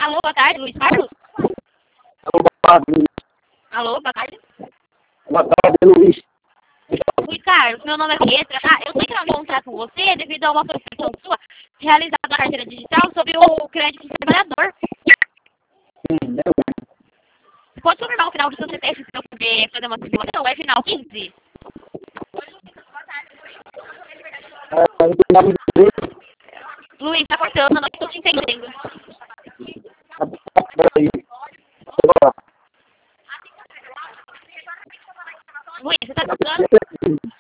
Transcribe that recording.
Alô, boa tarde, Luiz Carlos? Alô, boa tarde, Luiz. Alô, boa tarde. Boa tarde, Luiz. Luiz Carlos, meu nome é Pietra, tá? Eu tenho que contrato com você devido a uma solicitação sua realizada na carteira digital sobre o crédito do trabalhador. Sim, eu. Você pode confirmar o final do seu CPF se eu puder fazer uma simulação? É final 15? Luiz, tá cortando, não estou te entendendo. Luiz, você tá escutando?